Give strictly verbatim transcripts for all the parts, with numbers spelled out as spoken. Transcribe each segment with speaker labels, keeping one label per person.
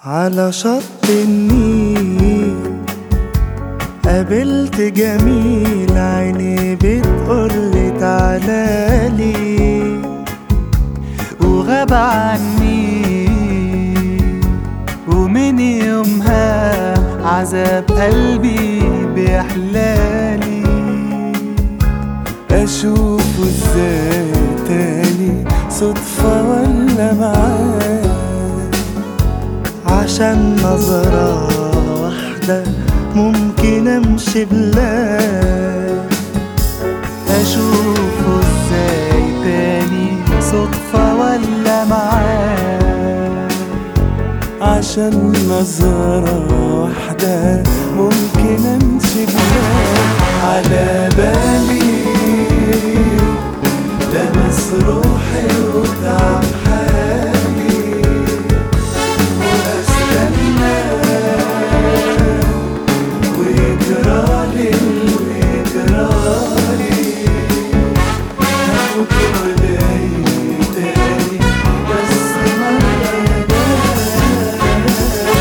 Speaker 1: على شط النيل قابلت جميل، عيني بتقولي تعالالي وغاب عني، ومن يومها عذاب قلبي بيحلالي. أشوفه ازاي تاني، صدفة ولا معاه؟ عشان نظرة واحدة ممكن امشي بلاه. اشوفه ازاي تاني، صدفة ولا معاه؟ عشان نظرة واحدة ممكن امشي بلاه. على بالي لمس روحي وتعب حالي، واستنى ويجرالي ويجرالي. هفكر جاي تاني بس ما بقدرش.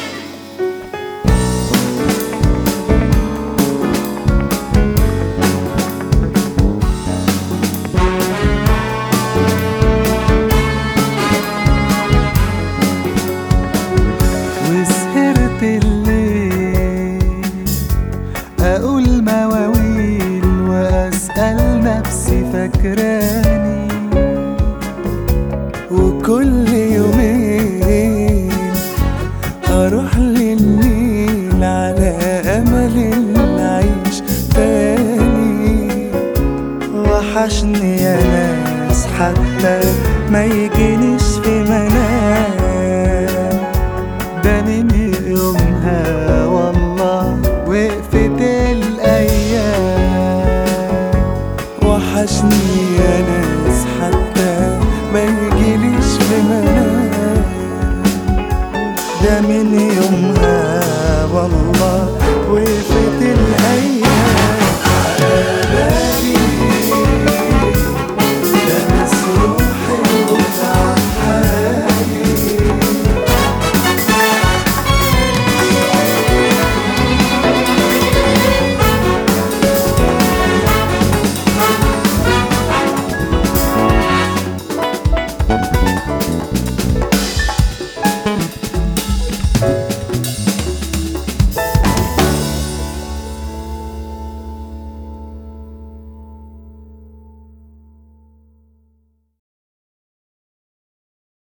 Speaker 1: وسهرت الليل أقول مواويل وأسأل نفسي فاكراني، وكل يومين أروح للنيل على أمل نعيش تاني. وحشني يا ناس حتى ما يجينيش في منام، ده من يومها والله وقفت الأيام. وحشني يا ناس حتى ما يجيليش في منام، ده من يومها والله وقفت الأيام. على بالي لمس روحي وتعب حالي،